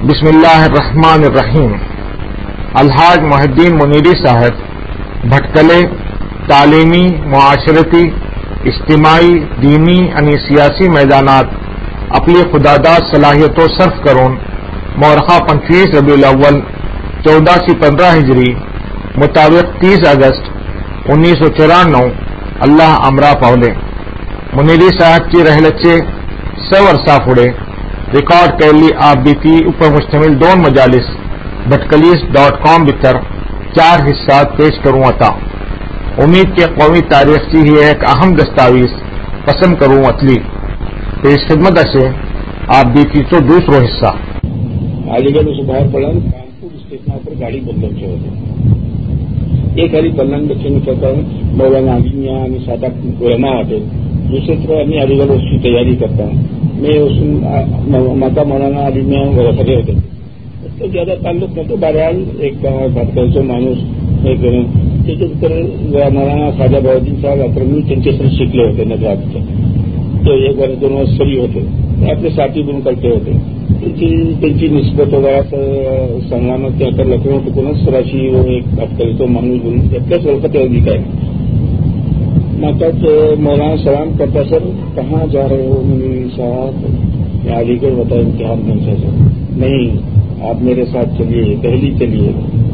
بسم اللہ الرحمن الرحیم۔ الحاج محی الدین منیری صاحب بھٹکلے تعلیمی، معاشرتی، اجتماعی، دینی یعنی سیاسی میدانات اپنی خداداد صلاحیتوں صرف کرون مورخہ 25 ربیع الاول 1415 ہجری مطابق 30 اگست 1994 اللہ امرا پاولے منیری صاحب کی رحلچے سو عرصہ پھڑے ریکارڈ کیلی آپ بیتی اوپر مشتمل دون مجالس بھٹکلیس.com بتر 4 حصات پیش کروں عطا امید کے قومی تاریخ کی ہی ایک اہم دستاویز پسند کروں اتلی پیش خدمت سے آپ بیتی تو دوسرو حصہ علی گڑھ سے باہر پڑا کانپور اسٹیشن پر گاڑی بندن سے ہوتے ایک ہری بندن بچے میں کہتا ہوں مولانا علی میاں میں سادہ علماء آتے دوسری طرح میں علی گڑھ اس کی تیاری کرتا ہوں میں اس ماتا مولانا علی میاں وہ کھڑے ہوتے اس کو زیادہ تعلق نہیں تو بہرحال ایک بات کر سو مانوس ایک مولانا خواجہ بہادر صاحب اکرمی تنچے سے شکلے ہوتے نظر سے تو ایک بار دونوں سری ہوتے اپنے ساتھی بن کرتے ہوتے تنچی نسبت وغیرہ سنگامت کے اکر لکھنؤ تو کنس راشی وہ ایک بات کر تو مانوس بن پلس وقت ہوگی کا ماتا تو مولانا سلام کرتا سر کہاں جا رہے ہو منیری صاحب میں علی گڑھ بتا امتحان بن سا سر نہیں آپ میرے ساتھ چلیے دہلی چلیے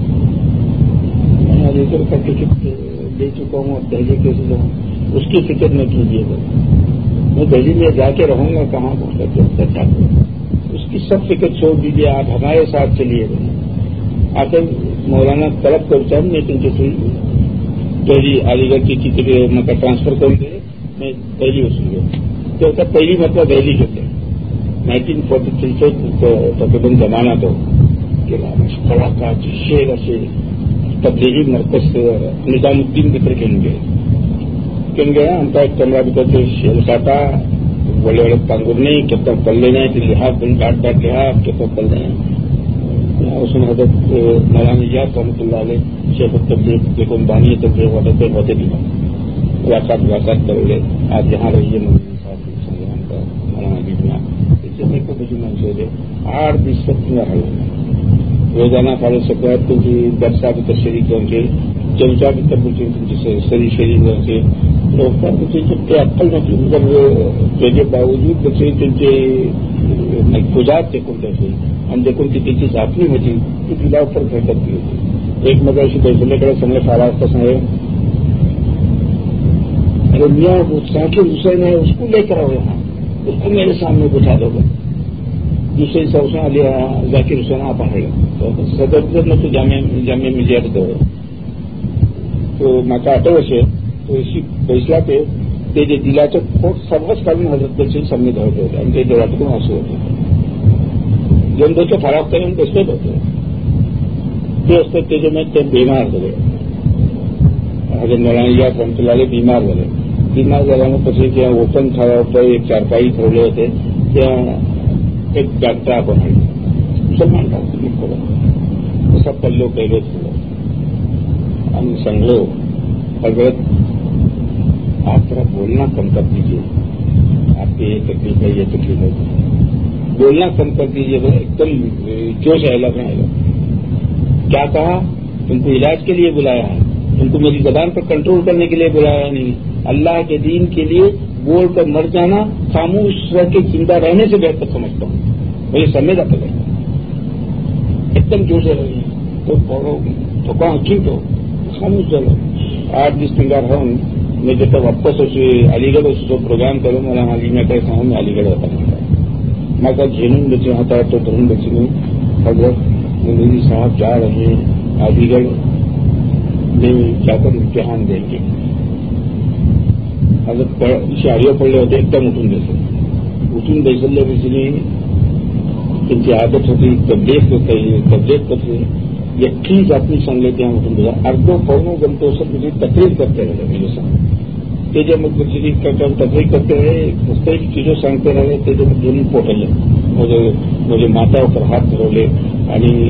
میں علی گڑھ کا ٹکٹ لے چکا ہوں اب دہلی کیسے جاؤں اس کی فکر نہ کیجیے گا میں دہلی میں جا کے رہوں گا کہاں پہنچ کر اس کی سب فکر چھوڑ دیجیے آپ ہمارے ساتھ چلیے گا آ کر مولانا طلب کرتا ہوں میں تم سے دہلی علی گڑھ کی ٹکٹ مطلب ٹرانسفر کروں گے میں دہلی وصول تو پہلی مطلب دہلی جو ہے 1943 سے تقریباً زمانہ تو کڑا کا شیر سے تبلیغی مرکز نظام الدین بکر کہیں گیا ہم کا ایک کمرہ بکر شیر کھاتا بڑے بڑے کانگور نہیں کب تک پل لینا ہے لحاظ بن کاٹ لحاظ کب تک پل رہے ہیں اس میں حضرت مولانا یاد رحمۃ اللہ علیہ شیخ التبلیغ دیکھو بانی تبلیغ ہوتے بھی ملاقات کرو گے آپ جہاں رہیے مولانا صاحب سنگرام کا مولانا بیٹنا اس سے میرے کو بجو منصوبے دے 8-20 وقت میں حل روزانہ فارغ سکوات کی درسا بھی تشریح کر کے چمچا بھی تب جسے سری شریف سے بچے اکل کے باوجود بچے محفوظات دیکھو کیسے ہم دیکھو کہ چیز اپنی ہوتی تو بلا پر گھر کرتی ہوتی ایک مگر ایسی بیٹھنے کے سمے فارغ کا سمے ارے میاں وہ ذاکر حسین ہے اس کو لے کر آؤ یہاں اس کو میرے سامنے بٹھا دو گا دوسرے حسین علی ذاکر حسین آپ آئے گا صدر میں تو جامعہ ملیہ دو تو ماتا آٹو سے تو اسی فیصلہ پہ تیجے دلا تو سروس کالن حضرت سے سامنے دھرتے ہوتے ان کے دورات کو آنسو ہوتے ہیں جن دو تو خراب کریں ان کو اس پہ ہوتے ہیں تو اس پہ تیجے میں بیمار ہو گئے حضرت مولانا یاد رحمۃ اللہ علیہ بیمار ہو گئے بیمار جگہ پچھلے کیا اوپن کھڑا ہوتا ہے ایک چارپائی کھولے ہوتے کیا ایک ڈاکٹر بنائی مسلمان ڈاکٹر سب پلو پہلے تھے ہم سنگلو حضرت آپ ذرا بولنا کم کر دیجیے آپ کی یہ تکلیف ہے یہ تکلیف ہے بولنا کم کر دیجیے تو ایک دم جوش ہے الگ ہے کیا کہا تم کو علاج کے لیے بلایا ہے تم کو میری زبان پر کنٹرول کرنے کے لیے بلایا نہیں اللہ کے دین کے لیے بول کر مر جانا خاموش رہ کے زندہ رہنے سے بہتر سمجھتا ہوں مجھے سمجھ آتا ہے ایک دم جوش ہے تو کہاں ٹھیک ہو خاموش چلو 8-20 دن رہوں میں جب تک واپس علی گڑھ جو پروگرام کروں مولانا علی میں کہتا ہوں میں علی گڑھ ہوتا ہوں میں کہ جنون بچے ہوتا ہے تو دھرم بچے میں حضرت منیری صاحب جا رہے ہیں علی گڑھ میں جا کر امتحان دیں گے حضرت شاعریوں پڑھے ہوتے ایک دم اٹھن بیسلے بچے ان کی عادت ہوتی تبلیغ ہوتا ہے تبلیغ کرتے یہ چیز اپنی سنگ لیتے ہیں اٹھن اردو فورنوں گمتے سب مجھے تقریر کرتے رہے میرے سامنے تیجے مت بچی کا تقریر کرتے رہے کئی چیزوں سانگتے رہے تیجے مت دونوں پوٹل مجھے ماتا پر ہاتھ دھرولے یعنی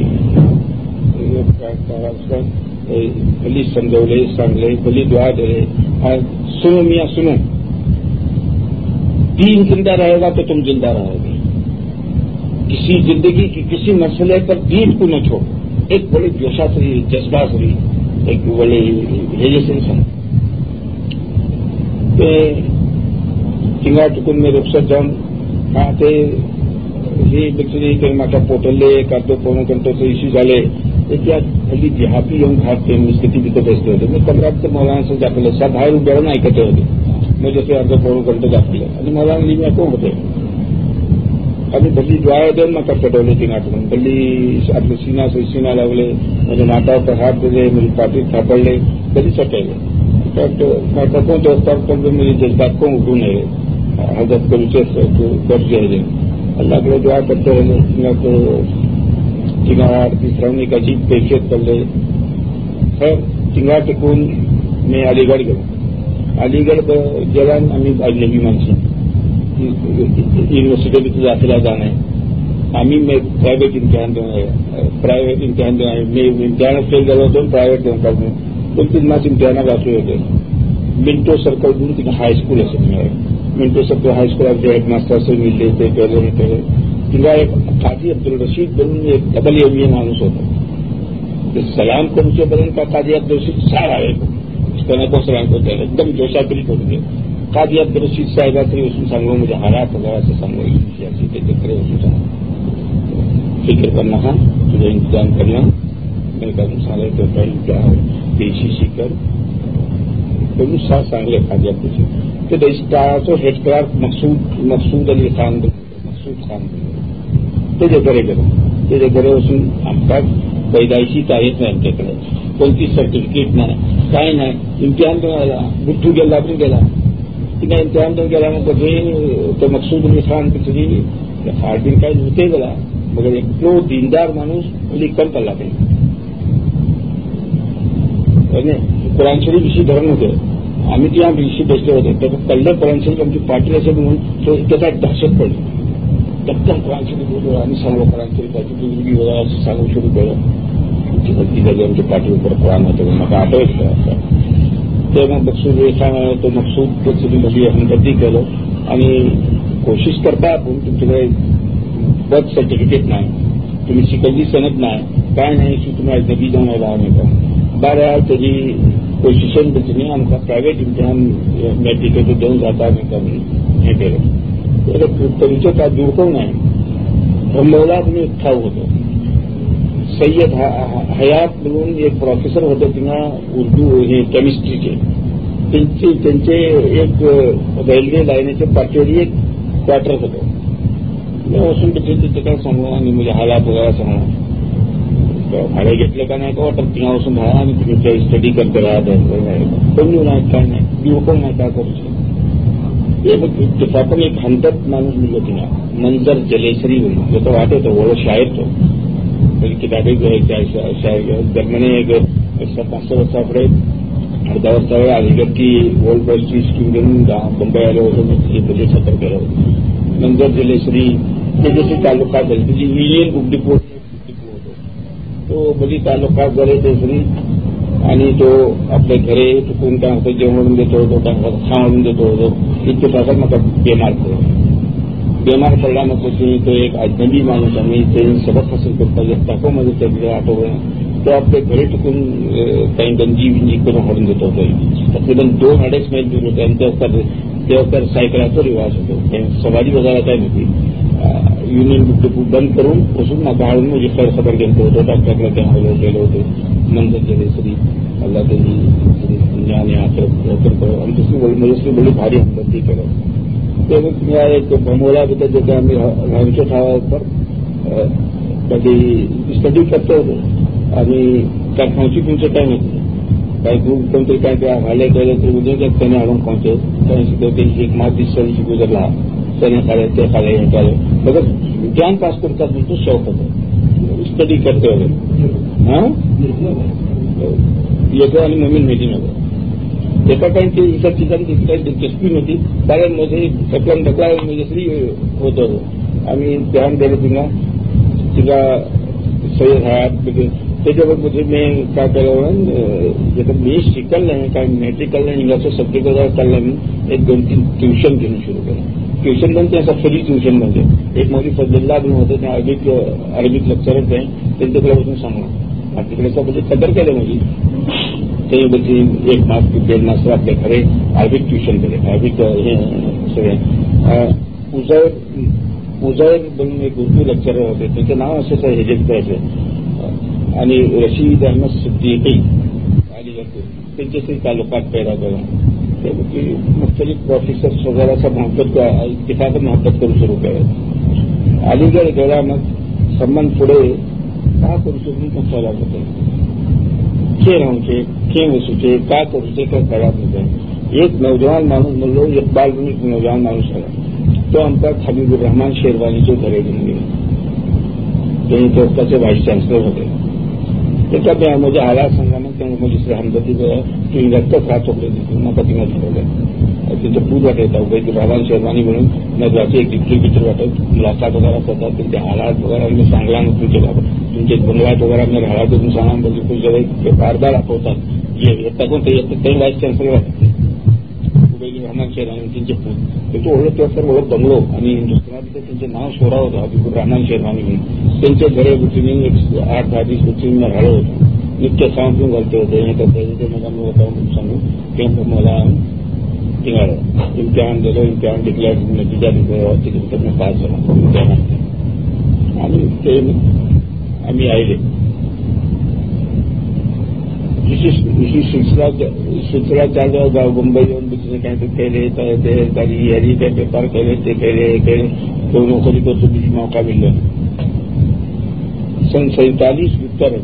بلی سمجھولے سانگلے بلی دعا دے رہے سنو میاں سنو دین زندہ رہے گا تو تم زندہ رہو گے کسی زندگی کی کسی مسئلے پر دید کو نہ چھوڑ. ایک بڑی جوشا سری جذبہ سری ایک بڑی ریلیشن سن تنگا ٹکن میں رخصت جان آتے یہ بچری کہ ماتا پوٹلے کارتو پونو کنٹو سے اسی ڈالے کیا خالی دیہاتی ہم کھاتے ہیں استھتی بھی تو بیچتے ہوتے میں کمرہ سے مولانا سے جا پلے سب بھائی بیڑ نہ اکٹھے ہوتے میں جیسے ارد پونو کنٹو جا پلے ابھی مولانا لی میں کون ہوتے ابھی بلی دعائیں دیں میں کب کٹولے تنگا ٹکن بلی اپنے سینا سے سینا لگلے مجھے ماتا پر ہاتھ دے دے میری پارٹی تھاپڑ لے بلی چٹے لے میں پکوں تو تب تک میری جذبات کو اٹھوں نہیں حضرت کو روچے سے کر دے اللہ کے دعا کرتے رہے کو چنگاڑ تیسرانی کا عجیب کیفیت کر لے. خیر چنگاڑ ٹکون میں علی گڑھ گیا علی گڑھ جلان ہمیں اجنبی مانسی یونیورسٹی بھی تو داخلہ جانا ہے ہمیں میں پرائیویٹ امتحان دوں پرائیویٹ امتحان دوں میں امتحان فیل کر دوں پرائیویٹ دوں کر دوں تو 3 ماہ امتحان باقی ہوتے منٹو سرکل دوں کہ ہائی اسکول ہے سب میں منٹو سرکل ہائی اسکول آپ ہیڈ ماسٹر سے مل لیتے پہلے چنگا ایک قاضی عبدالرشید بلن ایک ڈبل ایم اے مانوس ہوتا سلام کو مجھے بدن کا قاضی عبدالرشید سارا ہے اس طرح کو سلام کو کہہ رہے ایک دم جوشا کری ہو گئے قاضی عبدالرشید صاحبہ سے اس میں سنگوں مجھے حالات وغیرہ سے سنگوں سیاسی کے چکرے اس میں فکر کرنا تھا تجھے انتظام کرنا میں کہا سارے تو کیا ہے دیشی سیکر تو ساتھ سانگلے قاضی عبدالرشید تو تو ہیڈ کلارک مقصود علی خان مقصود خان تجھے کرے اس ہم تک پیدائشی تاریخ میں ہم کرے کون سی سرٹیفکیٹ نہ کہیں نہ امتحان تو بٹھو گیا اپنی گلا اتنا امتحان تو گلا بجے تو مقصود علی خان کی چلی ہر دن کا ہوتے گلا مگر ایک تو دیندار مانوس بلی کم کر لاتے قرآن شریف اسی دھرم ہوتے ہمیں تو یہاں اسی بیچتے ہوتے تو کل قرآن شریف ہم کی پارٹی ایسے تو اتنا دہشت پڑی جب تک قرآن شریف بولو ہمیں سانگو قرآن شریف کی بزرگی وغیرہ سے سانگو شروع کرو ان کی غلطی کر ہم کی پارٹی کے اوپر قرآن ہوتے ہیں مگر آٹو تو میں مقصود ایسا ہے تو مقصود سے بھی مجھے ہمدردی کرو کوشش کرتا تمہیں برتھ سرٹیفکیٹ نہ تمہیں سکندی صنعت نہ کہیں نہیں کہ تمہیں اجنبی جانا رہا میں کہوں بہرحال تیری کوششیں بچنی ہم کا پرائیویٹ امتحان میں ٹکٹ تو دوں جاتا میں کم نہیں دے رہا طریقے کا دور کو نہیں ہم اولاد میں تھا ہوتا سید حیات بلون ایک پروفیسر ہوتے تھے نا اردو کیمسٹری کے ایک ریلوے لائن سے پٹیری ایک کوارٹر ہوتا میں اس میں چکر سمجھا نہیں مجھے حالات وغیرہ سمجھا بھاڑے گھٹلے کا نہیں کوارٹر تھی اس میں بھاڑا نہیں اسٹڈی کرتے رہا کوئی نہیں یوکوں میں کیا کروں اتفاقاً ایک ہنتر مانوس ملو تھی نا منظر جلیسری ہوئی جو تو آتے تو وہ شاعر تو میری کتابیں جو ہے شاعر جب میں نے ایک 500 برسہ پڑے ہر وسطہ ہے علی گڑھ کی ورلڈ یونیورسٹی اسٹوڈنٹ جہاں بمبئی والے ہوتے میں یہ بجے سفر کرو منظر جلیسری جیسے تعلقات یونین بک ڈپو تو بڑی تعلقات گڑے تیسری आणि तो आपल्या घरे चुकून काय होतं जेवण देतो होतो काय खावून देतो होतो इतफाकात मग बेमार पडला नको तो एक अजनबी माणूस आम्ही ते सबक हासिल करता टाकोमध्ये त्याचे आठवण तो आपल्या घरी चुकून काही गंजी विंजी करून हाडून देतो होतो तकरीबन 2-2.5 मैल दूर होते आणि तेव्हा सायकलाचा रिवाज होतो सवारी वगैरे काय नव्हती युनियन बुक डिपो बंद करून बसून नाका हाडून म्हणजे खबर घेतो होतो डॉक्टरला त्या गेलो होते मंदिर गेले श्री अल्लाह त्यांनी दुनिया आणि आखिरत करो आणि दुसरी बड़ी भारी हमदर्दी करो तेव्हा एक भमोळा बद्दल जे काय आम्ही रामच्या ठावावर कधी स्टडी करतो होतो आणि त्या खांची तुमचं काय नव्हतं काही ग्रुप कोणतरी काय त्या हाले केलं तर उद्या त्याने आणून खांचे त्याने शिकवते एक मास 20 साली गुजरला त्याने खाले ते खाले हे खाले मगर ज्ञान पास करतात तो शौक होतो स्टडी करते होते हां येतो आणि मोमीन माहिती नव्हतं एका काही इतर ठिकाणी तिथे काही दिलचस्पी नव्हती कारण मध्ये ढकला म्हणजे होतो आम्ही ध्यान दिलं तिला सय्यद हयात त्याच्याबरोबर मी काय केलं मी शिकल नाही काय मेडिकल नाही इंग्लिशचं सब्जेक्ट वगैरे चाललं मी 1-2-3 ट्युशन घेणं सुरू केलं ट्युशन पण ते असं फ्री ट्युशन म्हणजे एक मोठी फजलला म्हणून होतं ते अरबिक लेक्चरच आहे त्यांच्याकडे बसून सांगणं आणि तिकडे म्हणजे कदर केलं म्हणजे ते बची 1 मास 1.5 मास आपल्या घरे अरबिक ट्युशन केले अरबिक हे सगळे उजैर म्हणून एक उर्दू लेक्चरर होते त्यांचं नाव असंच आहे हेजेत करायचं आणि रशीद अहमद सिद्दीकी अलीगढ़ त्यांच्याशी तालुकात पैदा केला ते मुख्तलिफ प्रोफेसर्स वगैरे असं मोहब्बत इतिफाक मोहब्बत करू सुरू केलं अलीगढ़ गेला मग संबंध पुढे का करू सुरू पोचायला होते के राहूचे के वसूचे का करूचे काय खराब होते एक नौजवान माणूस म्हणलो इकबाल म्हणून एक नौजवान माणूस आला तो आमचा हबीबुर रहमान शेरवानीचे घरे घेऊन गेले ते कोर्टाचे व्हाईस चान्सलर होते त्याच्या म्हणजे हालात सांगा मग त्या म्हणजे हमदर्दी तुम्ही रक्तच राहत होते नका तिने ठरवलं त्यांचं पूज वाटायचं हबीबुर रहमान शेरवानी म्हणून नजराचे एक डिस्ट्रीब्युटर वाटत मुलाकात वगैरे करतात त्यांचे हालात वगैरे मी सांगला ना तुमचे बंगलात वगैरे मी हालात तुम्ही सांगा म्हणजे तुझे वारदा दाखवतात येतात कोण ते व्हाईस चान्सलर वाटत रहमान शेरवानी त्यांचे पूज ते ओळख तर ओळख बंगलो आणि हिंदुस्थानात त्यांचे नाव सोडा होतं हबीबुर रहमान शेरवानी म्हणून त्यांच्या घरे बुटीने 8-10 दिवस बुटीने मी राहिलो होतो नित्य सांगून घालते होते हे करता मला मी होता म्हणून सांगू ते मला तिघाडं इम्तिहान दिलं इम्तिहान डिक्लेअर नतीजा तिथे मी पास झाला इम्तिहानात आणि ते आम्ही आले इसी सिलसिला चालू गाव मुंबई येऊन दुसरे काही केले तर ते काही यारी काही पेपर केले ते केले तो नोकरी करतो बीच मौका मिळलो सन 47 उत्तर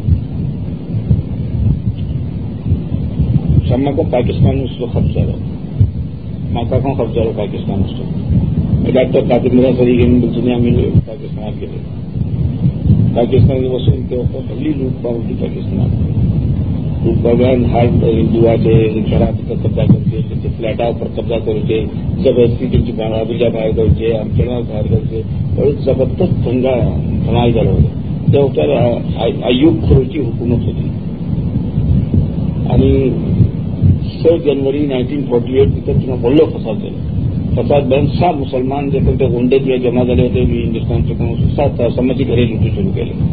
सम्मा को पाकिस्तान उसको कब्जा लो माका को कब्जा लो पाकिस्तान उसको डॉक्टर कातिब मेरा सरी गेम दुनिया में पाकिस्तान गेले पाकिस्तान बसून ते हल्ली लूटपाट होती पाकिस्तान भगवान हाल हिंदुआचे घरात कब्जा करते त्यांचे फ्लॅटावर कब्जा करते जबरदस्ती त्यांची बाबीच्या बाहेर जायचे आमच्या बाहेर जायचे बरेच जबरदस्त धमाल झालं होतं त्या होत्या अय्यूब खुरोची हुकूमत होती आणि 6 जनवरी 1948 तिथं तुम्हाला बोललो फसाद झालं फसाद बन 6 मुसलमान जे कोणते गुंडे किंवा जमा झाले होते मी हिंदुस्थानचे 7 समाजी घरे लुटू सुरू केले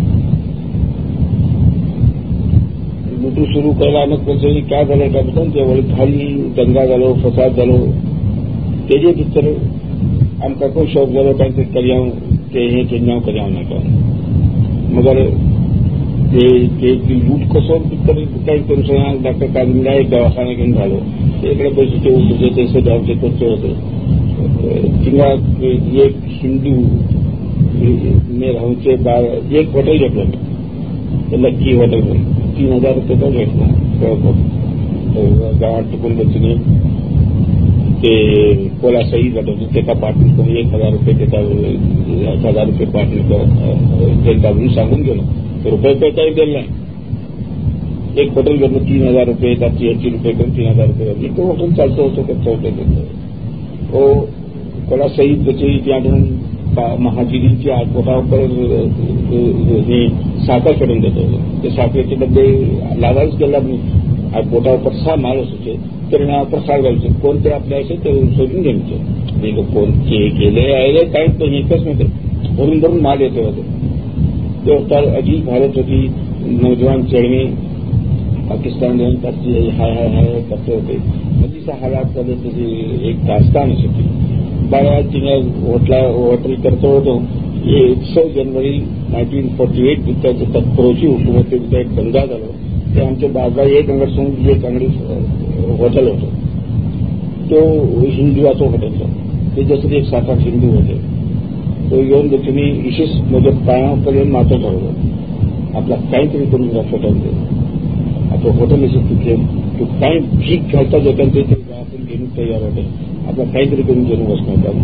लुटू सुरू केला मग त्याच्यानी काय झालं का म्हणतात त्यावेळी खाली दंगा झालो फसाद झालो तेजे भितर आमकां कोण शौक झालो कांय करया ते हे केन्ना करया नाका मगर ते लूट कसो भितर काही करू शकना डॉक्टर काजिमला एक दवाखाना घेऊन झालो इकडे पैसे उठचे पैसे द्यावचे करते होते तिंगा एक हिंदू में राहूचे एक हॉटेल घेतलं लक्की हॉटेल म्हणून 3,000 रुपये का घेतला गावात टिकून बसणे ते कोला सही जातो त्याचा पार्टनर कोणी 1,000 रुपये त्याचा 1,000 रुपये पार्टनर त्यांचा म्हणून सांगून गेलो रुपये काही दिले नाही एक हॉटेल घेतलं 3,000 रुपये 80 रुपये करून 3,000 रुपये तो हॉटेल चालतो होतो कच्चा होतं तो कोला सही त्याची त्या महाजिरीच्या पोटावर हे साखर करून देतो ते साखरेचे डबे लावायच गेला मी पोटावर 6 माल असायचे तर प्रसार घ्यायचे कोणते आपल्या असेल ते शोधून घ्यायचे कोण केले आहे काही पण एकच नव्हते भरून भरून माल येते होते ते होता अजीब हालत होती नौजवान चढणे पाकिस्तान हाय करते होते अजीसा हालात झाले त्याची एक दास्तान असायची बाळा तिने होटल करतो होतो 6 जनवरी 1948 तिथं तत्परोची हुकूमत तिथं एक दंगा झालो ते आमच्या बाजूला एक अंगडसून एक अंगडी हॉटेल होतं तो हिंदुआचं हॉटेल ते जसं एक 7-8 हिंदू होते तो येऊन तुम्ही विशेष म्हणजे पायापर्यंत मातो ठरवलं आपला काहीतरी करून हॉटेल आपलं हॉटेल असेल तिथे तो काही भीक घालता जातात ते आपण घेऊन तयार होते आपला काहीतरी करून घेऊन बसणार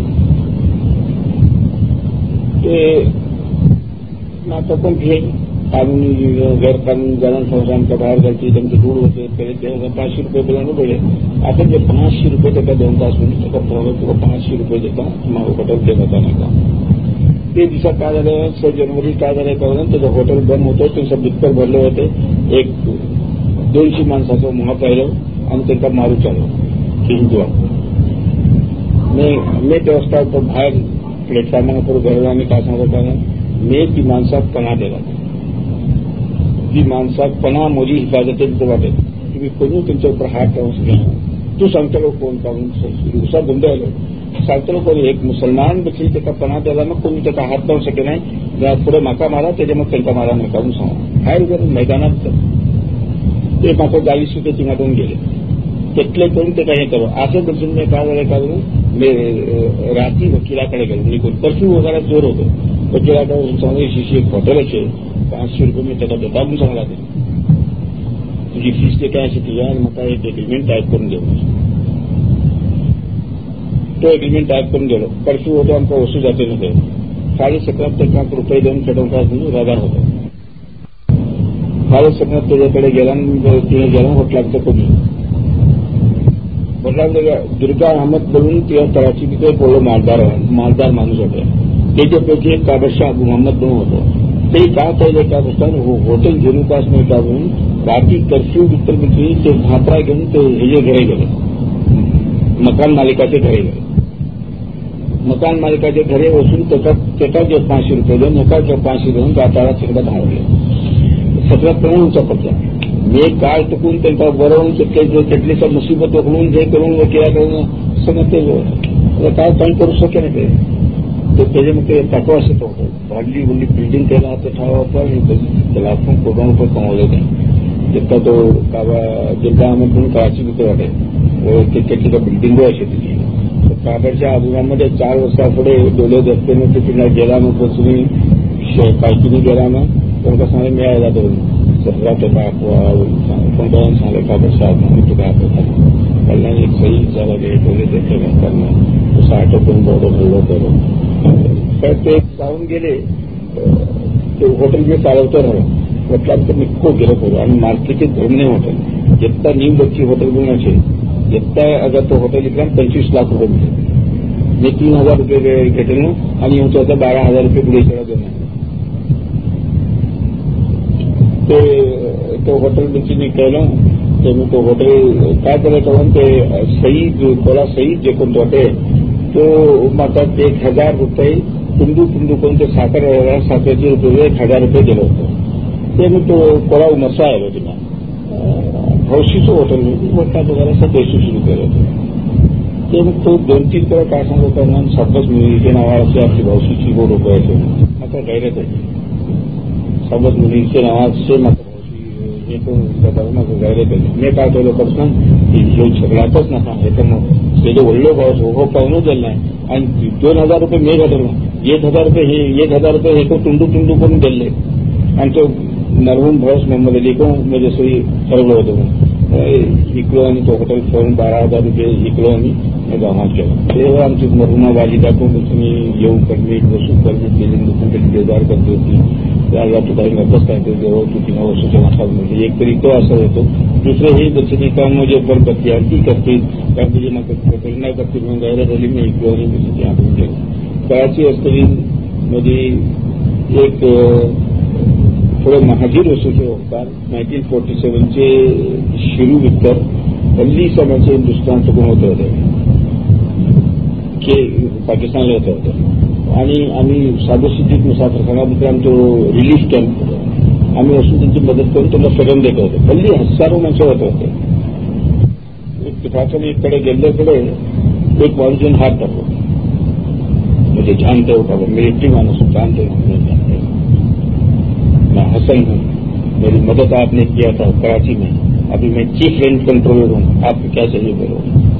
ते नातं पण घे कानूनी गैरकानूनी जणांना संस्थांच्या बाहेर जायची त्यांचे दूर होते ते 500 रुपये बोलायला पडले आपण जे 500 रुपये त्याचा 2 तास म्हणजे त्याचा प्रॉब्लेम किंवा 500 रुपये देता हॉटेल देत होता नाही का ते दिवसात काय झालं 6 जानेवारी काय झालं का त्याचं हॉटेल बंद होतं त्यांचं बिस्तर भरले होते एक 200 माणसाचं महा पाहिलं आणि त्यांचा मारू चालू हिंदू मी ते वस्ता बाहेर प्लॅटफॉर्मावर घडलं आम्ही काय सांगत मी ती माणसाक पणा दिला ती माणसाक पणा मोदी हिफाजतीत वाटेल तुम्ही कोणी तुमच्या हात ठेवून घ्या तू सांगतो कोण काढून दिवसा बंद आलो सांगतो कोणी एक मुसलमान देखील त्याचा पणा द्यायला मग कोणी त्याचा हात लावू शके नाही पुढे माका मारा त्याच्या मग त्यांचा मारा नाही काढून सांगा बाहेर मैदानात ते मात्र 40 रुपये तिमाटून गेले तिथले करून ते काही करू असं बसून मी काय झालं काढून मी रात्री वकिलाकडे गेलो निघून कर्फ्यू वगैरे जोर होतो वकिलाकडे चांगली शिशी एक हॉटेलचे 500 रुपये मी त्याला दाबून सांगला तुझी फीस ते काय असे तुझ्या मग एक एग्रीमेंट टाईप करून देऊ तो एग्रीमेंट टाईप करून गेलो कर्फ्यू होतो आमचा वस्तू जाते नव्हते 17.5 रुपये देऊन खेळून रगार होतो 17.5 त्याच्याकडे गेला तिने गेला होटलाचं कमी म्हटलं दुर्गा अहमद बोलून त्या तळाची तिथे बोललो मालदार माणूस होते त्याच्यापैकी एक काबरशाह मोहम्मद बनून होतो ते काय पहिले काय बसतात हॉटेल जेनुकास नाही काढून रात्री कर्फ्यू मित्रमंत्री ते भापरा घेऊन ते हे घरे गेले मकान मालिकाचे घरे गेले मकान मालिकाचे घरे बसून त्याचा जे 500 रुपये देऊन एकाचे 500 देऊन दाताला सगळं धावले सगळ्यात प्रमाणचा पडला मी काळ चुकून त्यांचा बरवून तिथली सब मुसीबत उघडून हे करून वकिलाकडून समजते काय काही करू शकेल ते त्याचे मग ते टाकवा असत होतं वाढली बोलली बिल्डिंग त्याला हात ठावा होता आणि लाखो कोटी रुपये कमावले होते जितका तो जिल्हा अहमद म्हणून कराची भीती वाटेल तिथल्या बिल्डिंग अशी तिची काबरच्या आजूबामध्ये 4 वर्षा पुढे डोले दसते नव्हते तिला गेला मग तुम्ही कायकिनी गेला मग त्यांना सांगा मिळायला तो सगळा त्याचा कोणत्या सांगले काबरच्या आजूबाजू तुला कल्याण एक सही झाला गे डोले दसते नंतर तसं आटोपून बरोबर हल्लो करून तर ते जाऊन गेले ते हॉटेल मी चालवतो राहिलो म्हटलं तर निक्को गेलो करू आणि मार्केटचे धरणे हॉटेल जितना न्यू बच्ची हॉटेल बनायचे जितना अगर तो हॉटेल इकडे 25 लाख रुपये मिळते मी 3,000 रुपये घेतलो आणि होतं 12,000 रुपये पुढे चढा देणार ते तो हॉटेल बच्ची मी केलं ते मी तो हॉटेल काय करायचं म्हणून ते सईद कोला सईद जे कोणतं हॉटेल तो मात्र 1,000 रुपये टुंडू करून ते साखरेचे रुपये 1,000 रुपये दिलं होतं ते मी तो कोला उमसा आलो तिला हौशीचं हॉटेल मोठा वगैरे असं पैसे सुरू केलं होतं ते मग तो 2-3 वेळा काय सांगत होता सबस मुलीचे नावाचे आपली भावशीची गो रुपयाचे आता गैरत आहे सबस मुलीचे नावाचे मात्र भावशी हे तो माझं गैरत आहे मी काय केलं करतो की छगलातच नका हे तर मग त्याचे वडलो भाव हो पाहूनच दिलं नाही आणि 2,000 रुपये मी घातलं 1,000 रुपये हे 1,000 रुपये हे तो टुंडू करून दिले आणि तो मरहूम भाऊस मोहम्मद अली को म्हणजे सोयी ठरवलं होतं इकलो आणि तो हॉटेल फोन 12,000 रुपये इकलो आणि गावात केलं तेव्हा आमची मरुमा वालिदा को तुम्ही येऊ परमिट वसूल परमिट केली त्यांनी बेजार करते होती त्याला तू काही नकोच काय देव तू 3 वर्षाच्या नाकामध्ये एक तरी तो असं होतो दुसरं हे बचती काम म्हणजे पण करते आणि ती करते कारण तुझी नका नाही करते म्हणून गैरत झाली मी इकलो आणि बचती आणून केलं कराची असतरी मध्ये एक थोडे महाजीर वसूचे होतात 1947चे शिरू विक्तर हल्ली समाजचे हिंदुस्थान चुकून होते की पाकिस्तानला होते आणि आम्ही साधुसिद्धिक मुसाफरखानामध्ये आमचं रिलीफ कॅम्प होतो आम्ही असून त्यांची मदत करून त्यांना सगळं देत होतो हल्ली हजारो माणसं होत होते तिथाच्या इकडे गेल्याकडे एक माणूस हात टाकलो म्हणजे जानते होता मिलिट्री माणूस जानते मैं हसन हूँ मेरी मदद आपने किया था कराची में अभी मैं चीफ रेंट कंट्रोलर हूँ आपको क्या चाहिए बोलो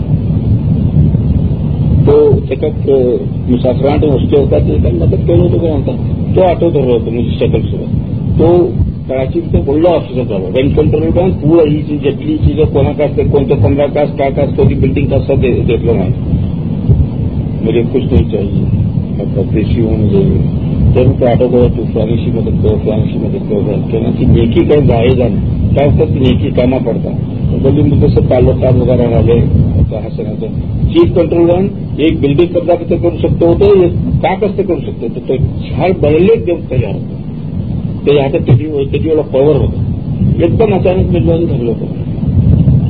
तो त्याच्यात मुसाफरांट उसके होता ते मदत केलं होतं होता तो ऑटो धरला होता म्हणजे शकल सुद्धा तो कराची तो बोलला ऑफिसर झाला रेंट कंट्रोलर का पूरा ही चीज जितली चीज कोणा का असते कोणतं 15 का काय का असतो ती बिल्डिंग का सब घेतलं नाही मुझे कुछ नहीं चाहिए मतलब देशी हूँ मुझे तर तो ऑटो करो तू फलानीशी मदत करो किंवा ती नेकी काही जायज आहे काय असतात ती नेकी कामा पडतात बोलली मग तसं तालुकात वगैरे राहिले हसनाचं चीफ कंट्रोलर एक बिल्डिंग कब्जा कसं करू शकतो होतं का कसं करू शकतो तर तो झाड बनले देव तयार होतं त्याच्या हातात त्याची वेळा पॉवर होतं एकदम अचानक मिळवायला धरलं होतं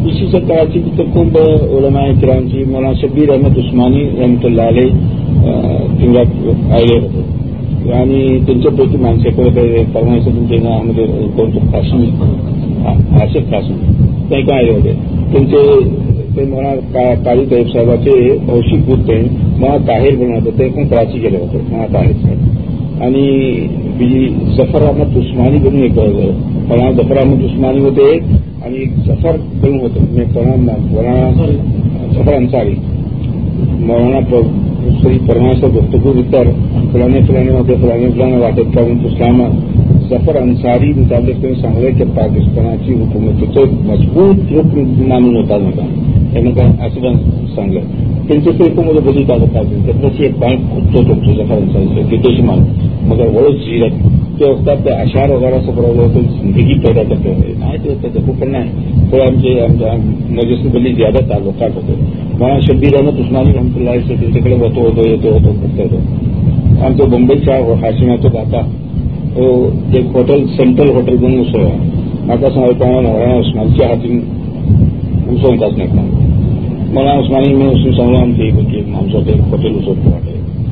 اسی سے کراچی کی خوب علماء کرام کی مولانا شبیر احمد عثمانی رحمۃ اللہ علیہ آئے ہوتے یعنی त्यांच्यापैकी माणसाकडे परमायचं तुमचे नावामध्ये कोणतं कासम आसिफ कासम ते काय आले होते त्यांचे मला काळी ताईब साहेबाचे भौशिक होते मला ताहेर बनवत ते पण कराची गेले होते मला ताहेर साहेब आणि બીજી જફર અહમદ ઉસ્માની બનવું એક પણ જફર અહમદ ઉસ્માની હોતે એક અને એક જફર બનવું હતું મેં પણ જફર અંસારી मौलाना श्री परमाशा गुफ्तगू भीतर फलाने होते फलाने वाटत का इस्लाम जफर अन्सारी मुताबिक त्यांनी सांगले की पाकिस्तानाची हुकूमतीचं मजबूत रुकन मानून होता नका त्यांना काय असं सांगलं त्यांचे पेपरमध्ये बरी कागद पाहिजे त्याची एक पॉईंट खुदतो तुमचं जफर अन्सारी विदेशी मानून मगर वो जीरत ते वक्तात ते अशार वगैरे असं बरोबर होतं जिंदगी पैदा करते होते नाही ते होतं ते पण नाही तो आमच्या मजेसी बली ज्यादा तालुकात होते मला शब्बीर अहमद उस्मानी रहमतुल्लाह से त्यांच्याकडे येतो करत होतो आमच्या मुंबईच्या हाशिमाचा दाता तो एक हॉटेल सेंट्रल हॉटेल म्हणून उसळला आता सांगता मौलाना उस्मानच्या हाती उसळताच नाही मौलाना उस्मानी में उसने सांगला आमची की आमचं एक हॉटेल उसळतो वाटे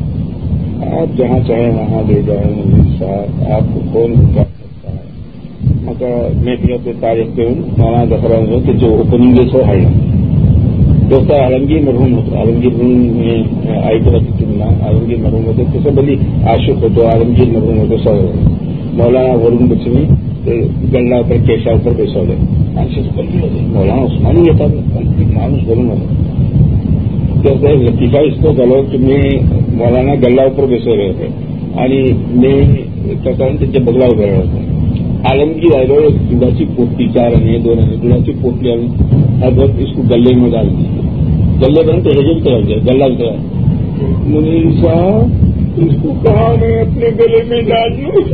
आप जहाँ चाहे वहाँ ले जाए नजीर साहब आपको कौन क्या सकता है मग मैं फिर तारीख देऊन मौलाना जफरान त्याचे ओपनिंग डेच हाडला दोस्ता आलमगीर मरहूम होतो आलमगीर म्हणून ऐकलं होतं तुम्हाला आलमगीर मरहूम होते तसं भली आशुक होतो आलमगीर मरहूम होतो सगळं मौलाना वरून बचनी ते गल्लावर केशावर बेसवले अशीच बल्ली होते मौलाना उस्मानी येतात माणूस भरून होता त्याचा एक लतीफा इसको झालो की मी मौलाना गल्लावर बेसवले होते आणि मी त्याच्या बदला उभे होतो आलमगीर आलो एक दुधाची पोटली 4 आणि 2 आणि दुधाची पोटली आणि हर वक्त इसको गले में डाल दी गले बन तो हेजल कर दिया गला उतरा मुनीर साहब इसको कहा मैं अपने गले में डाल दूं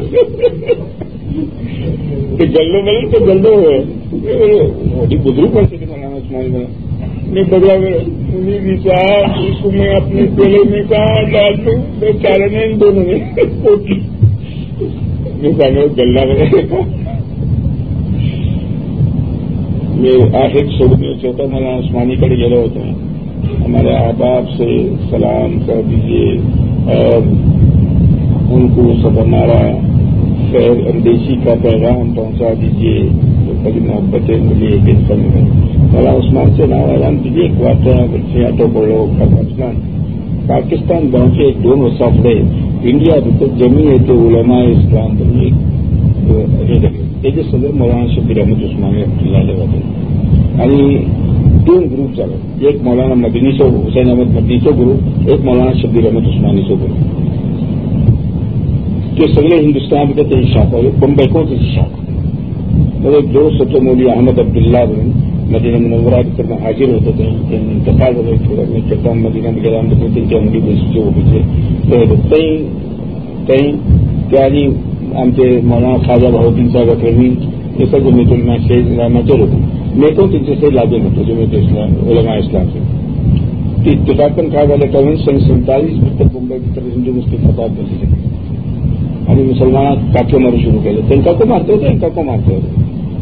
तो गल्लो में तो गल्लो है मोटी बुजुर्ग पड़ते थे मौलाना उस्मानी में मैं बदला मुनीर साहब इसको मैं अपने गले में कहा डाल दूं तो चालने इन दोनों में पोटली गल्ला मैं आखिर सोडने होता मौलाना उस्मानीकडे गेलो होतो हमारे अहबाब से सलाम कर दीजिए और उनको सब हमारा खैर अंदेशी का पैगाम पहुंचा दीजिए तो बड़ी मोहब्बतें मिली एक इंसान में मौलाना उस्मान से नाम ऐलान कीजिए एक वाक़या बच्चे ऑटो बोलो पाकिस्तान पहुंचे 2 मुसाफिर इंडिया भीतर जमीयत उलमा इस्लाम बनली हे झाले त्याचे सगळे मौलाना शब्बीर अहमद उस्मानी रहमतुल्लाह अलैह होते आणि 2 ग्रुप झाले एक मौलाना मदनीचो हुसैन अहमद मदनीचो ग्रुप एक मौलाना शब्बीर अहमद उस्मानीचो ग्रुप ते सगळे हिंदुस्तान भीतर त्याची शाखा बंबई को त्याची शाखा म्हणजे 2 होते मौली अहमद अब्दुल्ला म्हणून मदीना मुनव्वरा भीतर में हाजिर होते थे इंतकाल हो गए थोड़ा मैं कहता हूँ मदीना में गेला त्यांच्या अंगडी बेसचे होते कहीं त्याआधी आमचे मौलाना खाजा भाऊद्दीन साहेब अकरमी हे सगळे जमीयतुल शेख रहमतुल होते मैं तो त्यांच्याशी लाजम होतो जमीयत इस्लाम उलमा इस्लाम से ते इत्तेफाकन काय झालं का 1947 भीतर मुंबई भीतर हिंदू मुस्लिम फतावत बसले आणि मुसलमान काठे मारू सुरू केले त्यांना को मारते होते यांना को मारते होते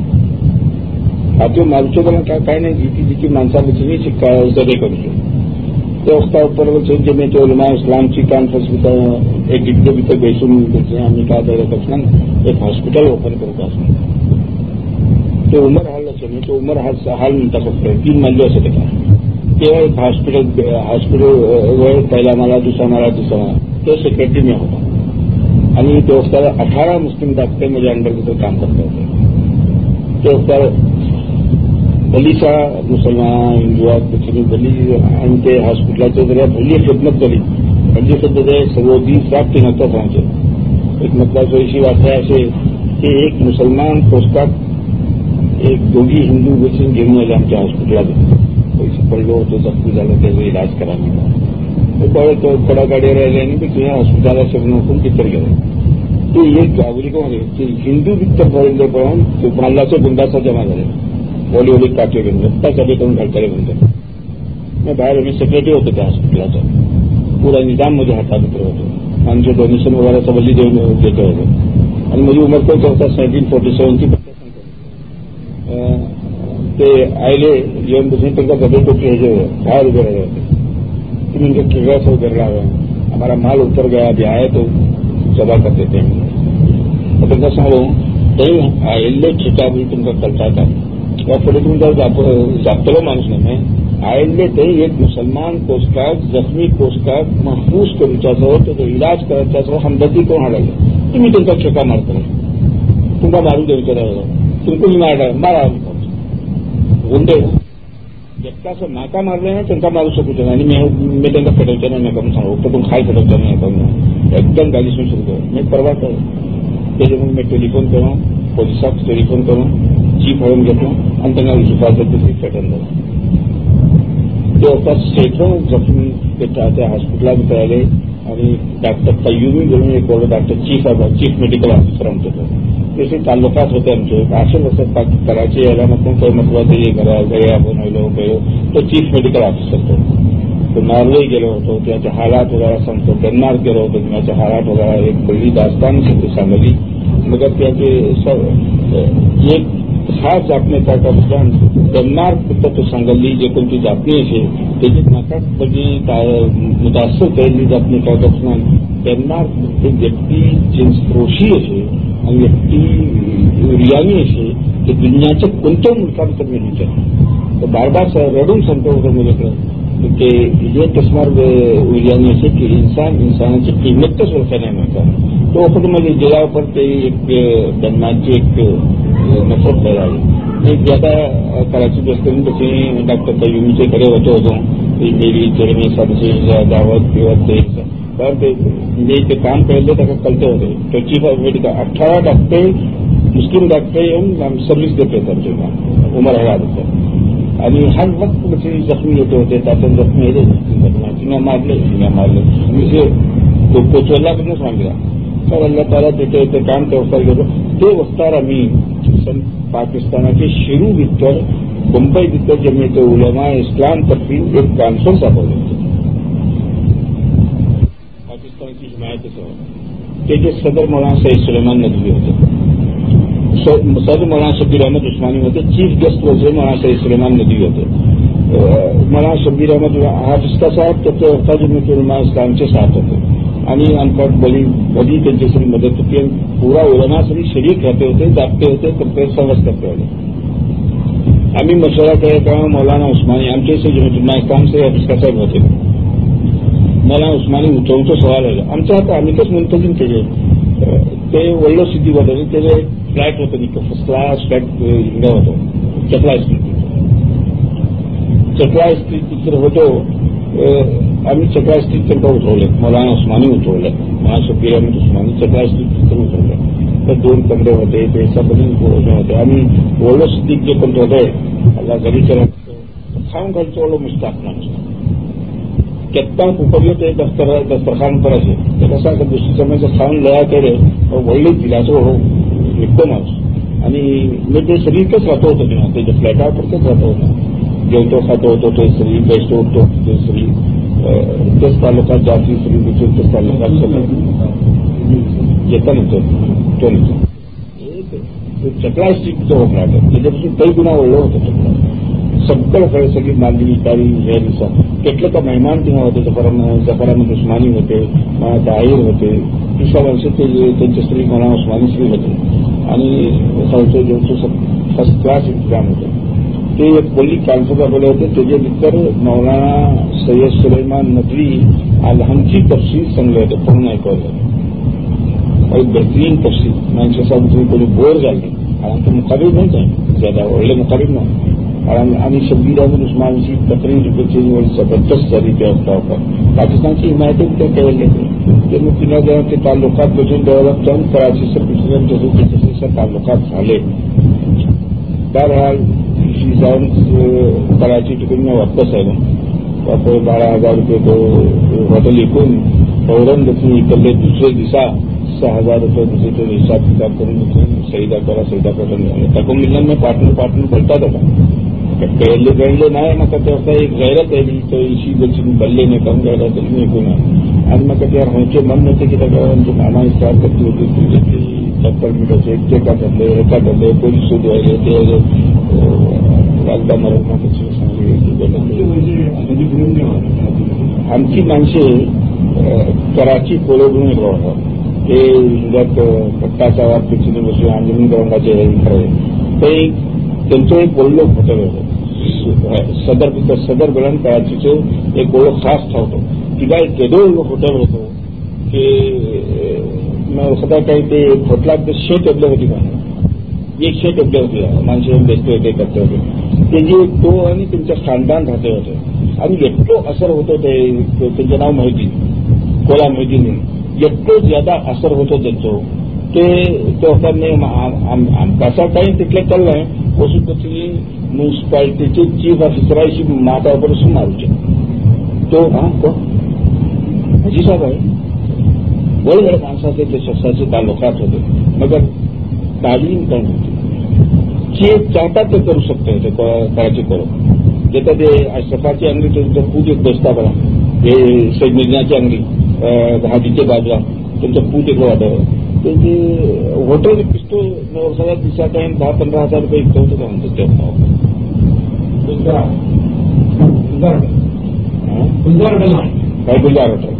हाथों मारूचो बना काय नाही जीती जीती माणसाची शिक्का जदे करतो त्या वक्तावर जमीयत उलमा इस्लामची कॉन्फरन्स भीतर एक डिग्री भीतर बेसून आम्ही काय करत असणार एक हॉस्पिटल ओपन करत असणार ते उमर हॉलच आहे तो उमर हॉल म्हणतात फक्त 3 मजले असं ते तेव्हा एक हॉस्पिटल पहिला मला दुसरा मला तो सेक्रेटरी मी होता आणि त्या वक्ताला 18 मुस्लिम डॉक्टर माझ्या अंडर तिथं काम करत होते त्या वक्ताला भलीसा मुसलमान हिंदुआत बच्चे भली आणि ते हॉस्पिटलाच्या जरिया भली खिदमत करी भली खिदमत सर्व 20 रात ते नंतर पहुंचे एक मतलब अशी वाटते असे की एक मुसलमान पोस्टात एक दोघी हिंदू बसून घेऊन आले आमच्या हॉस्पिटलला पैसे पडलो होतो जखमी झालं त्याचा इलाज करायला तो थोडा गाडीवर राहिले आणि तुझ्या हॉस्पिटलला सगळं नोकून तिथं गेलं ते एक नागरिकांमध्ये हिंदू वित्त पडले पण तो भाल्लाचा गुंडाचा जमा झाले ओली ओली काटे घेऊन त्या सगळे करून घालताले म्हणतो मग बाहेर आम्ही सेक्रेटरी होतो त्या हॉस्पिटलचा पुरा निजाममध्ये हाताभितर होतो आमचे डोनेशन वगैरे सबली देऊन देतो होतो आणि माझी उमर पण होता 1947 ची ते आयले येऊन बसून त्यांचा गदे टोपी हे बाहर उभे रहे होते तुम इनका किरवा से उतर रहा है हमारा माल उतर गया अभी आए तो सभा कर देते हैं तो तुमका सांगू तरी आयले ठिका भी तुमका कळता था या पुढे तुमचा जापतलो माणूस नाही आयले ते एक मुसलमान कोस्टाक जखमी कोस्टाक महफूज करूच्याचो तो इलाज करायच्याचो हमदर्दी करून हाडले तुम्ही तुमचा ठेका मारतले तुमका मारू देवचे राहिलो तुमकूच मारा गुंडे एकटाचं नाका मारले ना त्यांना मारू शकू आणि मी त्यांना फेटवचे नाही नका म्हणून सांगू पण खाय फेटवचे नाही नका एकदम गाली सुरू सुरू करू मी परवा कर त्याचे मग मी टेलिफोन करू पोलिसाक टेलिफोन करून जीप हळून घेतलो आणि त्यांना हिफाजत दिली फेटून दिला ते आता शेकडो जखमी त्या हॉस्पिटलात मिळाले आणि डॉक्टर तय्यूबी म्हणून एक बोललो डॉक्टर चीफ मेडिकल ऑफिसर आमचे तसे तालुक्यात होते आमचे 500 वर्ष करायचे याला नको काही महत्वाचं हे करा गया बनवलो गयो तो चीफ मेडिकल ऑफिसर तो नॉर्वे गेलो होतो त्याच्या हालात वगैरे सांगतो डेन्मार्क गेलो होतो त्याच्या हालात वगैरे एक पहिली दास्तान सांगली मगर त्याचे एक खास जापण्याचा उपक्रम डेन्मार्क तो सांगली जे कोणती जापणी असे त्याची नाकात बघी मुतासर केलेली जापणी काय उपक्रम डेन्मार्क एक व्यक्ती जिन्सक्रोशी असे आणि व्यक्ती रियानी असे ते दुनियाच्या कोणत्या मुलकात कमी विचार तर बार बार रडून सांगतो होतं मुलाकडे की हे तस्मार रियानी असे की इंसानाची किंमतच ओळखा नाही म्हणतात तो आपण म्हणजे जेलावर ते एक डेन्मार्कची एक नफरत पैदा झाली एक ज्यादा करायची बसते तसे डॉक्टर तय्यूबीचे कडे होतो मेरी जेरमी साधे दावत किंवा ते म्हणजे ते काम केले त्याला कळते होते तो chief of medical 18 doctor Muslim doctor येऊन सर्व्हिस देत होते उमर हयात होतं आणि हर वक्त म्हणजे जखमी येते होते त्यातून जखमी येते तिने मारले म्हणजे तो पोचवल्यापासून सांगितला तर अल्लाह ताला तिथे ते काम व्यवसाय घेतो ते वस्तार आम्ही पाकिस्तानाचे शिरू भितर मुंबई भितर जमियत उलमा इस्लाम तर्फे एक कॉन्फरन्स आपवले होते पाकिस्तानची हिमायतीसह त्याचे सदर मौलाना सईद सुलेमान नदवी होते सदर मौलाना शब्बीर अहमद उस्मानी होते चीफ गेस्ट वजीर मौलाना सईद सुलेमान नदवी होते मौलाना शब्बीर अहमद हाफिज साहब तो जमियत उलमा इस्लामचे साथ होते आणि आमका बड़ी त्यांची सगळी मदत होती आणि पूरा उलमा सगळी शरीक रहते होते जागते होते करते संघर्ष करते होते आम्ही मशवरा किया तेव्हा मौलाना उस्मानी आमचे जमियत उलमा इस्लाम से हाफिज साहब होते मौलाना उस्मानी उठवतो सवाल आला आमच्या आता आम्ही कसं मुंतजिम केले ते वडलो सिटी होतं त्याचे फ्लॅट होतं नाही फर्स्ट क्लास फ्लॅट इंडिया होतो चपला स्ट्रीट तिथे होतो आम्ही चपला स्ट्रीट त्यांना उठवले मौलाना उस्मानी उठवले मौलाना शब्बीर अहमद उस्मानी चपला स्ट्रीट तिथे उठवले तर 2 कमरे होते ते सगळे होते आम्ही वडलो सिटीत जे कोणते होते अल्लाह गरी करत खाऊन घालतो वडलो मुस्ताक माणूस केत्ता उपयोग ते दस्तरखान पर असे ते कसं असं दुसरी समजाचं खाऊन लया केले वडली दिलासो विकतो माणूस आणि मी ते सगळीकच राहतो होतो तेव्हा त्याच्या फ्लॅटावरच राहतो होता जेवतो खातो होतो ते सगळी बेस्ट उठतो ते सगळी तेच तालुक्यात जाती सगळी दुसरी तेच तालुक्यात येता नव्हतो तो नव्हतो चकला स्ट्रीट जो फ्लॅट त्याच्यापासून काही गुन्हा ओळलं होतं चकला सगळं फळे सगळी मांडली तारी हे दिसा કેટલે का મહેમાન ત્યાં होते जफर अहमद उस्मानी होते दाहीर होते तिसऱ्या वर्षी त्यांचे स्त्री मौलाना उस्मानी श्री होते आणि खायचं जेवचं फर्स्ट क्लास इंतजाम होते ते एक बोली कॉन्फरन्स आपले होते त्याच्या भितर मौलाना सय्यद सुलेमान नदवी आलहमची तफसील सांगले होते पूर्ण ऐकवलं एक बेहतरीन तफसील माणसं सांगतो कोणी बोर झाले कारण ते मुकाबील नाही काय ज्यादा वडले मुकाबील नाही आणि शब्बीर अहमद उस्मानची तकरीर रुपयाची निवड जबरदस्त झाली त्या अवस्थावर पाकिस्तानची हिमायत त्या केले ते मग पुन्हा जेव्हा ते तालुकात बसून डेव्हलप करून कराचीचं पुस्तक तसे तालुकात झाले बहरहाल जाऊन कराची तिकडून वापस आलो वापस 12,000 रुपये तो हॉटेल विकून फौरन बसून इकडले दुसरे दिसा 6,000 रुपये दुसरे तो हिसाब किताब करून सईदा करून टाकून मिलन में पार्टनर बोलता था गळले नाही मग त्याचा एक गैरत आहे तो इशी बसून बल्ले नाही कम गैरत नाही कोण आणि मग त्यावर ह्याचे मन नव्हते की त्याच्या मामा विचार करते होते तुझे ते 70 मीटरचे ते का ठरले हे का ठरले पोलीस शोध व्हायले ते एकदा मला आमची माणसे कराची कोळवून ते इंग्रजात पट्टाचा वाद पिचून बसून आंदोलन रंगाचे खरं ते त्यांचं एक बोललो हॉटेल होतं सदर बळण कराचीचं एक ओळख खास ठेवतो तिला एक केदो हॉटेल होतो की सदा काही ते होटलात ते शेट उबले होती का एक शेट उबले होती माणसे बेसते होते करते होते त्याची तो आणि त्यांचं खानदान राहते होते आणि इतकं असर होतं ते त्यांचं नाव माहिती कोला माहिती इतकं ज्यादा असर होतो त्यांचं ते आमकासा काही तिथले कळलंय पशुपती म्युनिसिपालिटीचे चीफ ऑफिसराशी मातावरसून मारूचे तो हाजी साहेब आहे बरोबर माणसाचे ते शस्त्राचे तालुकात होते मगर तालीम काय नव्हती जे चाहता ते करू शकतो ते करायचे करू जेव्हा ते अशरफाची अंगडी त्यांचं पूज एक बसता बघा हे सैद मिर्जाची अंगडी हाजीच्या बाजूला त्यांचं पूज एक वाटावं त्यांचे हॉटेल पिस्तूल सगळ्यात दिवसा काही 10-15 हजार रुपये इतकं होतं का म्हणतो ते काय गुलजार हॉटेल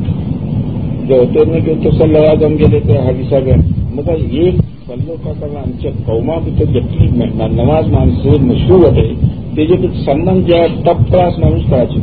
होते तसं लढा जाऊन गेले ते हाजी साहेब मग एक पल्लो का आमच्या कौमाभितर जटली नवाज माणसं मशहूर होते त्याचे सन्मान ज्या टॉप क्लास माणूस करायची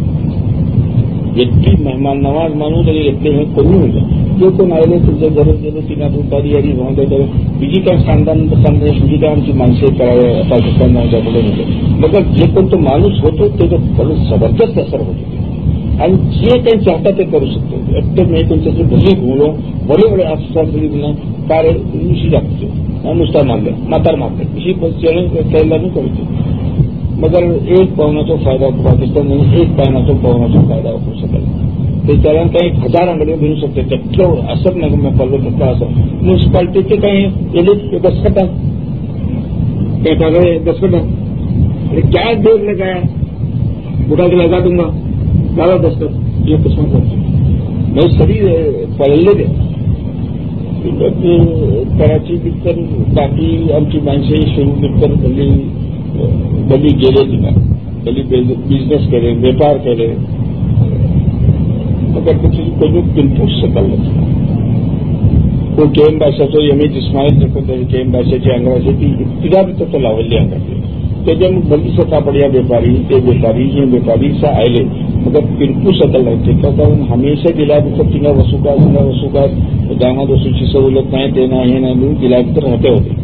इतकी मेहमान नवाज माणूस आणि इतले हे कमी होतं जे कोण आले त्यांच्या गरज गेलं तिना दुपारी यारी भावना बीजी काय खानदान बीजी काय आमची माणसे पाकिस्तान त्यामुळे होते मग जे कोण तो माणूस होतो त्याचं खरंच जबरदस्त असर होतो आणि जे काही चाहता ते करू शकतो एकटं मी त्यांच्याचे भली घुमलो बडे बडे अफसर कार्य उशी लागतो नुसता मारलं मातार मारलं अशी त्याला नाही करतो मगर एक पाहुणाचा फायदा पाकिस्तान एक पाहुणाचा फायदा होऊ शकेल ते त्याला काही 1000 अंगडी मिळू शकते त्यातलं असं नाही मी पडलो नसता असं म्युनिसिपालिटीचे काही येले दसकट दसकट अरे क्या देर लगाया बुढ़ा के लगा दूंगा ज्यादा दस्तक ये किस्म करते मैं सभी पळले ते कराची बितर बाकी आमची माणसे सुरू बितर गली गेले तिला गली बिझनेस केले व्यापार केले मगर त्याची कोणी पिंपूस सकल तो केम भाषाचं एमएच इस्माईल देखील केम भाषेची अंगाची ती तिला भी तो लावली अंगाची त्याच्या मग भली सता पड़िया व्यापारी ते व्यापारी हे व्यापारी सा आयले मगर पिंपू सकल नाही कारण हमेशा दिला तर तिला वसुका दामाद वसूची सवलत नाही ते नाही हे नाही म्हणून दिला तर राहते होते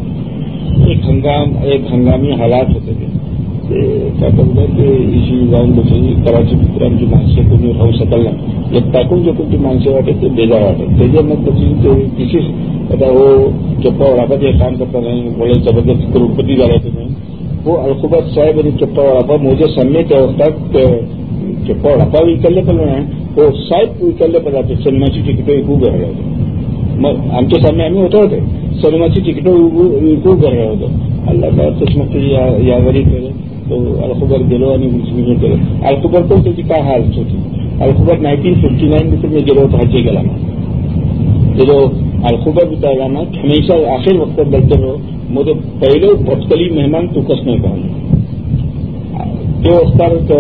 एक हंगामी हालात होते ते त्याबरोबर ते इशी जाऊन बसली कराची मित्रांची माणसे कोणी राहू शकल नाही एक टाकून जे कोणती माणसे वाटत ते बेजार वाटत त्याच्यामध्ये त्याची ते विशेष आता हो चप्पा वडापा जे काम करता नाही बोले जबरदस्त करोडपती झाला तुम्ही वो अलखुबाद साहेब आणि चप्पा वडापा मुझे सामने त्या अवस्थात चप्पा वडापा विकल्ले पण नाही हो साहेब विकल्ले पदार्थ सिनेमाची तिकीटं विकू घ्यायला होते मग आमच्या सामने आम्ही होतो होते सिनेमाची तिकीटं विकू घ्यायला होतं अल्ला चष्मक यावरी केलं तो अलखुबर गेलो आणि हे केलं अलखुबर पण त्याची काय हालत होती अलखुबर 1959 में गेलो होतो हजे गेला ना जो अलखुबर बिताया ना हमेशा आखिर वक्त बोलते रहो मुझे पहले भटकली मेहमान तू कस नाही पाहून ते वक्तार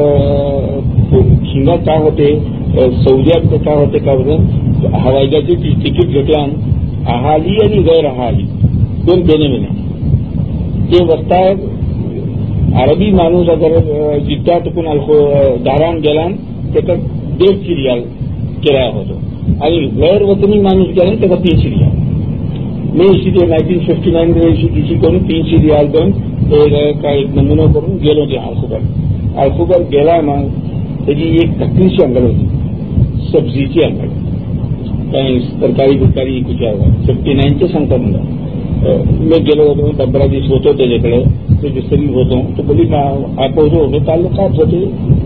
हिंगा का होते सौद्यात का होते का बरं हवाईजाची तिकीट घेतला अहाली आणि गैर अहाली दोन देणे मिळणे ते वक्तार अरबी माणूस अगर जिद्दा टुकून दारान गेला त्याचा 150 रियाल किराया होतो आणि गैरवतनी माणूस गेला त्याचा 300 रियाल मी इशी ते 1959 इशी करून 300 रियाल देऊन काय नमुना करून गेलो ते अलखुबर गेला ना त्याची एक तकलीची अंगड होती सब्जीची अंगड काही तरकारी बिरकारी कुठे 59चे सांगतात मला मी गेलो होतो 15 दिवस होतो त्याच्याकडे ते विसरी होतो तो बोली आपोतो होतो तालुकात होते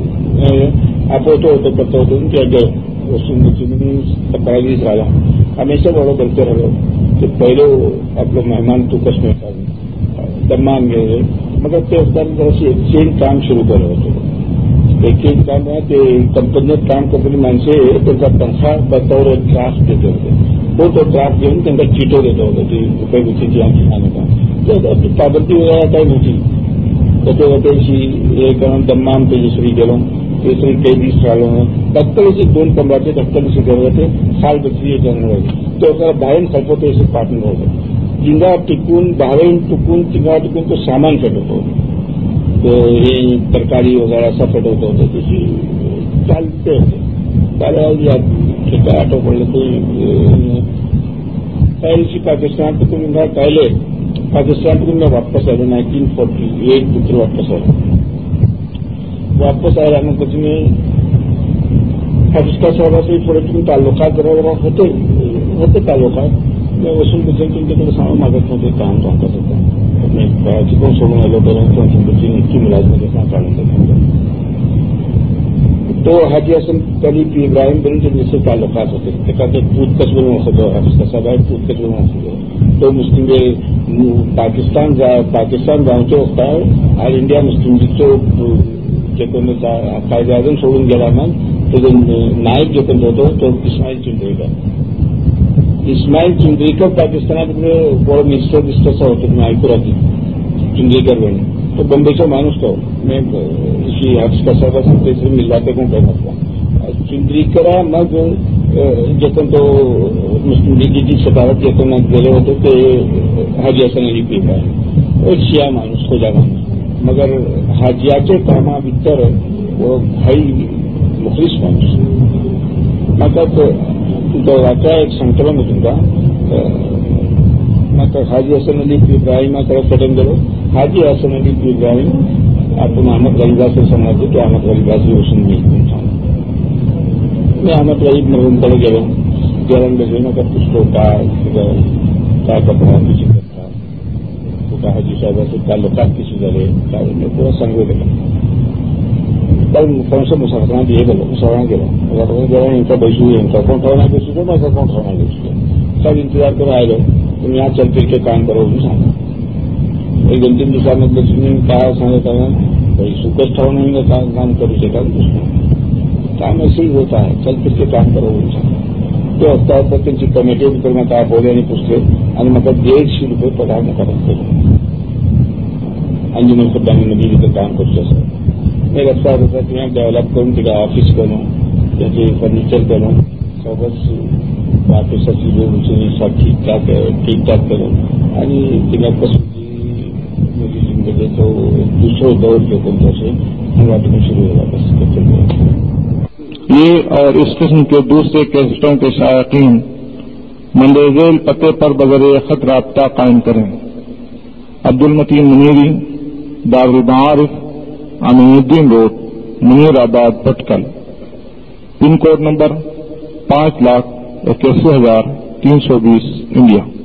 आपोतो होतो करता होतो त्या वसून 15 दिवस राहिला हमेशा बडो बोलते राहिलो ते पहिलं आपलं मेहमान तू कसं नाही दम्मान गेले मग ते असताना जराशी एक्सचेंज काम सुरू केलं होतं एक्सचेंज काम ते कंपनीत काम करणारी माणसे त्यांचा तनखा बतौर ड्राफ्ट देते होते तो ड्राफ्ट घेऊन त्यांना चिठो देतो होतो ती रुपये गुचीची आमची सांगता ती पाबंदी वगैरे काही नव्हती वटे एक दम्माम तेजश्री गेलो तेसरी काही दीस राहिलो तत्काळीचे 2 कमराचे तत्काळीचे घर होते साल बसरी जन्म तो बाहेर खलपते असे पार्टनर होते जिंगा टिकून बाहेर टुकून तिंगा टिकून तो सामान फेटवतो हे तरकारी वगैरे असा फेटवत होतं त्याची चालते होते त्याला ठिका आठव पडलं ते पहली पाकिस्तान को उनका पहले पाकिस्तान को मैं वापस आया 1948 पुत्र वापस आया मैं कुछ में पाकिस्तान साहब से थोड़े तुम ताल्लुकात वगैरह होते ताल्लुकात मैं वसूल बच्चे तुमच्याकडे सामान मागत नव्हते काम करत होता अपने चिकन सोडून आलो करून तुमची इतकी मुलाजमत काढून देतो तो हाजी हसन कलीफ इब्राहिम बन जैसे ताल्लुकात होते एखादं पूतकच बनवून असतो कसा बाहेर पूतकच बनवून असतो तो मुस्लिम पाकिस्तान जाऊचे होता ऑल इंडिया मुस्लिम लीगचो जे कोण कायदे आजम सोडून गेला मग तो नायक जे कोण होतो तो इस्माईल चिंद्रीकर पाकिस्तानात बडो मिनिस्टर दिसतसा होतो तुम्ही ऐकू राहते चिंद्रीकर वेळ तो बंबईचा माणूस तो मैं इसी हफ्स कसा बस तेसरी मिलाते को कहता चिंद्रीकरा मग जे कोण तो मुस्लिम लीगची सदारत जे कोण गेले होते ते हाजी हसन अली पीर शिया माणूस खोजा माणूस मगर हाजियाचे कामा भितर वो भाई मुखलिस माणूस म्हाका तो वाचा एक संकलन होता म्हाका हाजी हसन अली इब्राहिमाकडे कडेन गेलो हाजी हसन अली इब्राहिम आपण अहमद गरीबाचे समजतो की अहमद गरीबाची वसून मी अहमद गरीब मरूनकडे गेलो गेल्यानंतर म्हाका पुसलो काय कपडा किती करता तुका हाजी साहेबाचे तालुकात किती झाले काय पुरा सांगू गेलो पण कोणसं मुसाफरांना दिए गेलो मुसाफरांना गेलो इनका बैसू इनका कौन ठरना बैसू तो मैं कौन ठरना बैसू सब इंतजार कर आए तुम यहाँ चल फिर के काम करो सांगा 1-2 दिवसामधलं तुम्ही काय सांगता भाई सुखच ठरवणं काम करू शकाल काम ऐसे ही होता है चल फिर के काम करो सांगा ते असता तर त्यांची कमिटी करून काय बोले आणि पुसले आणि मग ₹150 पगार मुकाबला केला अंजुमन खड्डांमध्ये तिथं काम करू असं मैं रस्ता होता कि यहाँ डेव्हलप करून तिला ऑफिस करून त्याचे फर्निचर करून सोबत बाकी सचिव सब ठीक-ठाक करून आणि तिला कसोटी मेरी जिंदगी तो दूसरा दौर के कोणतं से वाटून शुरू हुआ बस ये और इस किस्म के दूसरे कैसेटों के शायकीन मंडेजेल पते पर बगैर खत राब्ता कायम करें। Abdul Mateen Muneeri, Darul Maarif, Aminuddin road, Munirabad, Bhatkal. Pin code number 5,81,320, India.